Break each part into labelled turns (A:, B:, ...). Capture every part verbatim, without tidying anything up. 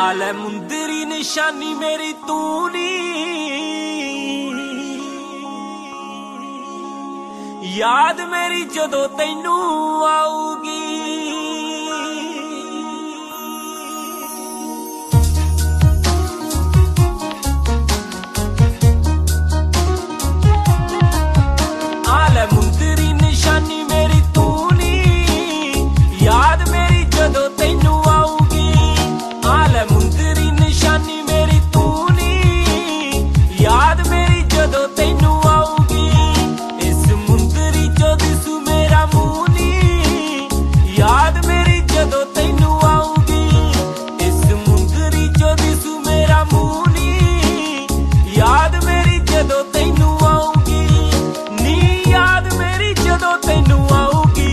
A: आले मुंदरी निशानी मेरी तू नी, याद मेरी जदों तैनू आऊगी। आले मुंदरी निशानी मेरी तू नी, याद मेरी जदों तैनू आऊगी। आले मुंदरी निशानी मेरी तू नी, याद मेरी जदों तैनू आऊगी। इस मुंदरी चो दिसू मेरा मुंह नी, याद मेरी जदों तैनू आऊगी। इस मुंदरी चो दिसू मेरा मुंह नी, याद मेरी जदों तैनू आऊगी। नी याद मेरी जदों तैनू आऊगी।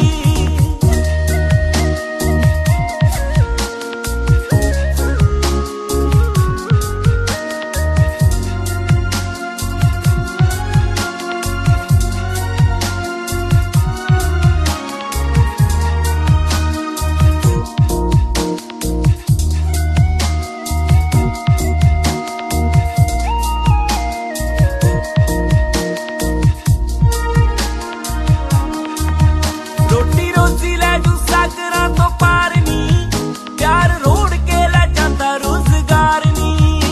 A: रोटी रोजी लै जू सागरां तो पार नी, प्यार रोड़ के लै जांदा रोजगार नी।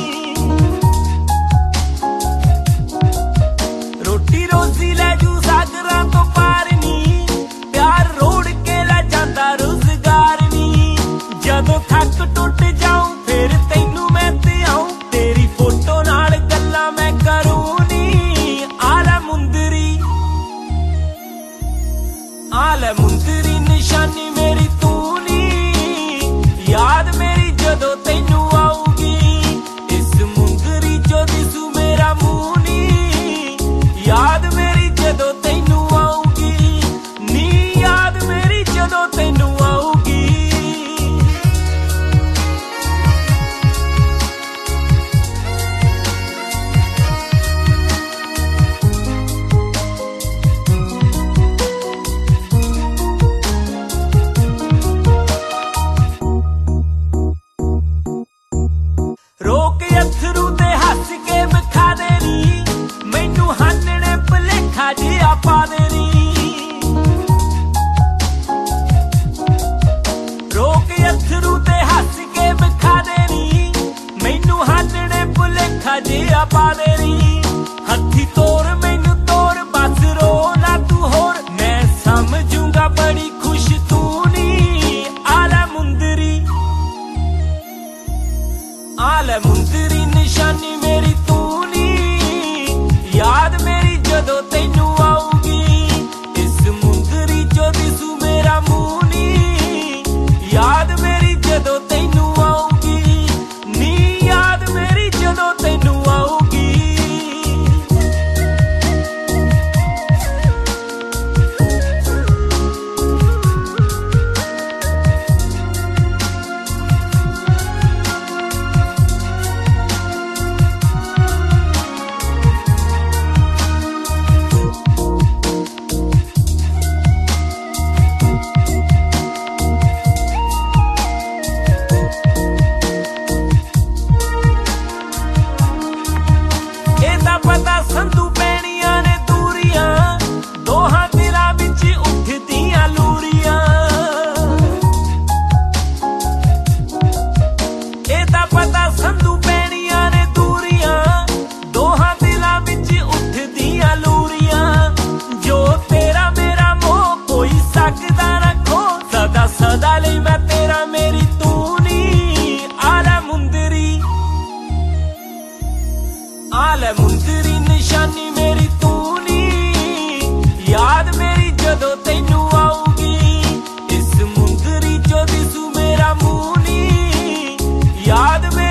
A: रोटी रोजी लै जू सागरां तो पार नी, प्यार रोड़ के लै जांदा रोजगार नी। जदों थक टुट जाऊं फिर तैनू मैं ते आऊं, तेरी फोटो नाल गल्लां मैं करूं नी। आले मुंदरी आले मुंदरी निशानी मेरी तू नी, याद मेरी जदों तैनू आऊगी। इस मुंदरी चो दिसू मेरा मुंह नी, याद मेरी जदों तैनू आऊगी। नी याद मेरी जदों तैनू आऊगी। रोक अथरू ते हस के विखा देनी, मैनू हानने भुलेखा जिहा पा देनी। रोक अथरू ते हस के विखा देनी, मैनू हानने भुलेखा जिहा पा देनी। हथी तोर मैनू तोर बस रो ना तू होर, मैं समझूंगा बड़ी खुश तू नी। आले मुंदरी आले मुंदरी निशानी मेरी तू नी, याद मेरी जदों तैनू आऊगी। इस मुंदरी चो दिसू मेरा मुंह नी, याद मेरी जदों तैनू आऊगी। नी याद मेरी जदों तैनू आऊगी। ਇਹਦਾ ਪਤਾ ਸੰਧੂ ਪੈਣੀਆਂ ਨੇ ਦੂਰੀਆਂ, ਦੋਹਾਂ ਦਿਲਾਂ ਵਿੱਚ ਉੱਠਦੀਆਂ ਲੂਰੀਆਂ। ਇਹਦਾ ਪਤਾ ਸੰਧੂ ਪੈਣੀਆਂ ਨੇ ਦੂਰੀਆਂ, ਦੋਹਾਂ ਦਿਲਾਂ ਵਿੱਚ ਉੱਠਦੀਆਂ ਲੂਰੀਆਂ। ਜੋ ਤੇਰਾ ਮੇਰਾ ਮੋਹ ਕੋਈ ਸਕਦਾ ਨਾ ਖੋ, ਸਦਾ ਸਦਾ ਲਈ ਮੈਂ ਤੇਰਾ ਮੇਰੀ ਤੂੰ ਨੀ। ਆਲੇ ਮੁੰਦਰੀ आले मुंदरी निशानी मेरी तू नी, याद मेरी जदों तैनू आऊगी। इस मुंदरी चो दिसू मेरा मुंह नी, याद